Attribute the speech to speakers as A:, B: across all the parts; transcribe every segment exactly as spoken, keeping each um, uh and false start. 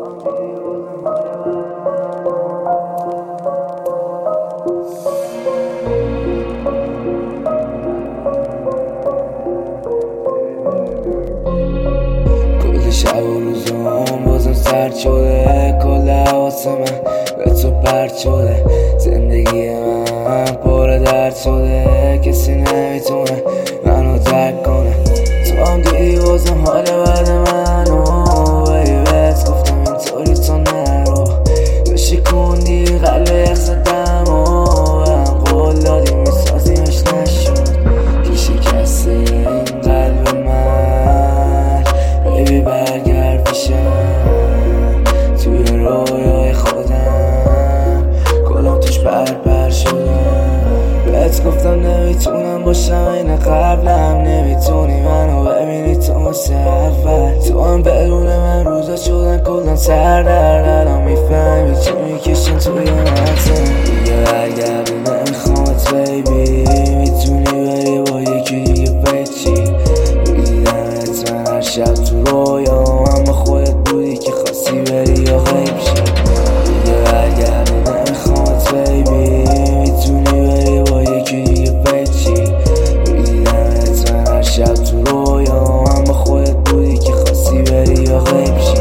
A: کل شب و روزم بازم سرد شده، کل حواس من به تو پرد شده. زندگی من پر درد شده، کسی نمیتونه منو درک کنه. تو هم دیدی بازم حال بعد منو، ولی بهت گفتم اینطوری تو نرو. تو شکوندی قلب یخزدم و هم قول دادی میسازیمش نشد. کی شکسته این قلب من، بیبی برگرد پیشم. توی رویای خودم کلام توش بر بر شدم. بهت گفتم نمیتونم باشم این قبلم، نمیتونی منو ببینی تو مثل اول. تو هم بدون من روزا شدن کلن سر در الان میفهمی چی میکشن توی مغزم. دیگه برگردی نمیخوامت بیبی، میتونی بری با یکی دیگه بچی. میدیدمت من هر شب تو رویام، اما خودت بودی که خواستی بری یا غیب شی. دیگه برگردی نمیخوامت بیبی، میتونی بری با یکی دیگه بچی. میدیدمت من هر شب تو رویام، اما خودت بودی که خواستی بری یا غیب شی.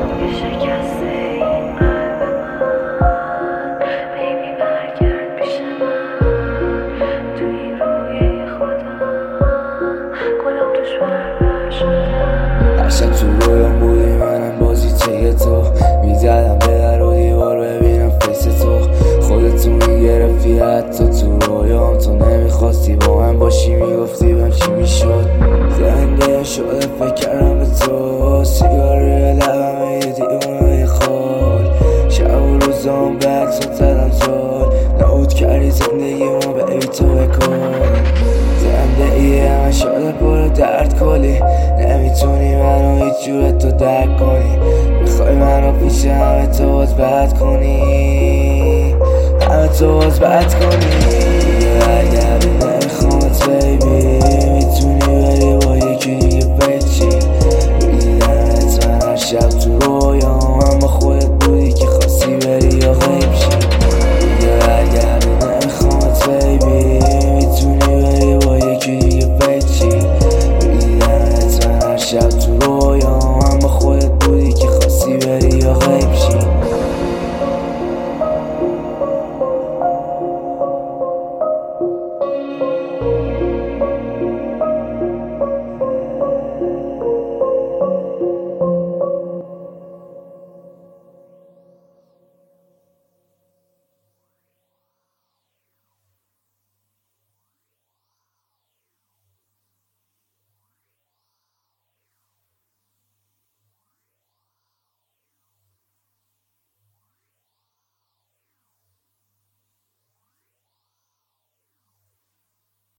A: هر شب تو رویام بودی منم بازی چه تو، میزدم به در و دیوار ببینم فیس تو. خودتو میگرفتی حتی تو رویام، تو نمیخواستی با من باشی میگفتی بهم چی میشد. زنده شده فکر کردم به تو، سیگار روی لبم یه دیوانه خال. شب و روزام به عکسات زدم زال، نابود کردی زندگیمو بیبی تو بکن. زندگی من شده پر درد کلی، نمیتونی منو هیچ جور تو درک کنی. میخوای منو پیش همه تو باز بد کنی، همه تو باز بد کنی. برگردی نمیخوامت بیبی، میتونی بری با یکی دیگه بچی. میدیدمت من هر شب تو رویام،